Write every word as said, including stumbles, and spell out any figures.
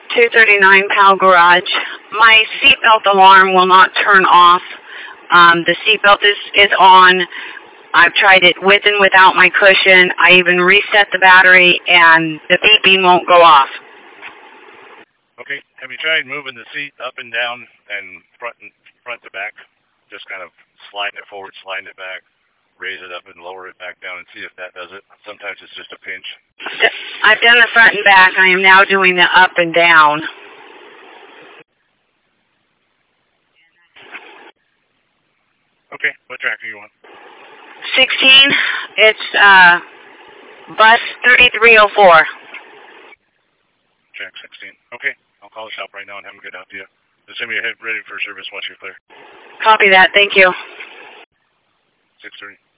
two thirty-nine Powell Garage. My seatbelt alarm will not turn off. Um, the seatbelt is, is on. I've tried it with and without my cushion. I even reset the battery, and the beeping won't go off. Okay. Have you tried moving the seat up and down and front and front to back? Just kind of sliding it forward, sliding it back, raise it up and lower it back down and see if that does it. Sometimes it's just a pinch. I've done the front and back. I am now doing the up and down. Okay. What track are you on? sixteen. It's uh, bus thirty-three oh four. Track sixteen. Okay. I'll call the shop right now and have them get out to you. Just send me a hit ready for service once you're clear. Copy that. Thank you. six thirty.